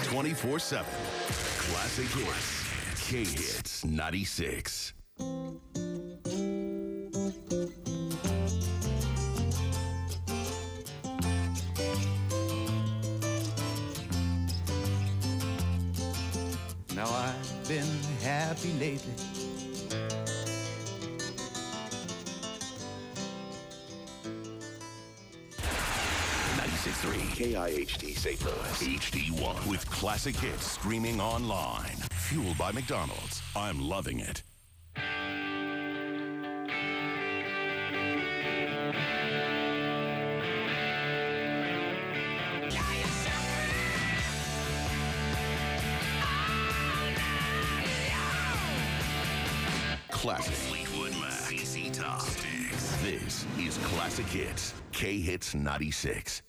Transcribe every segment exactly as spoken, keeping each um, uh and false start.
twenty-four seven. Classic hits. K-Hits ninety-six. Now I've been happy lately. ninety-six point three K I H D Saint Louis. H D one with classic hits streaming online. Fueled by McDonald's. I'm loving it. Classic. Fleetwood Mac. C C Top. Sticks. This is Classic Hits. K-Hits ninety-six.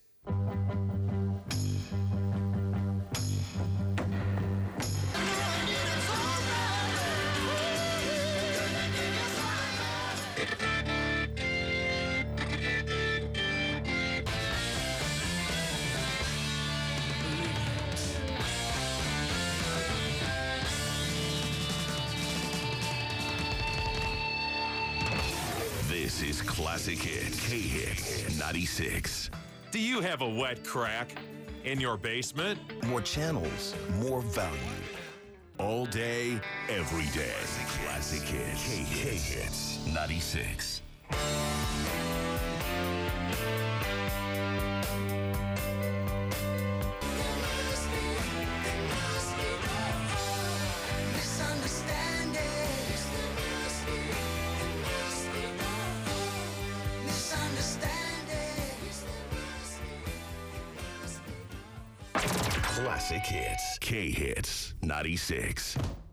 This is Classic Hits. K-Hits ninety-six. Do you have a wet crack in your basement? More channels, more value. All day, every day. Classic Hits. K-Hits ninety-six. Classic Hits. K-Hits ninety-six.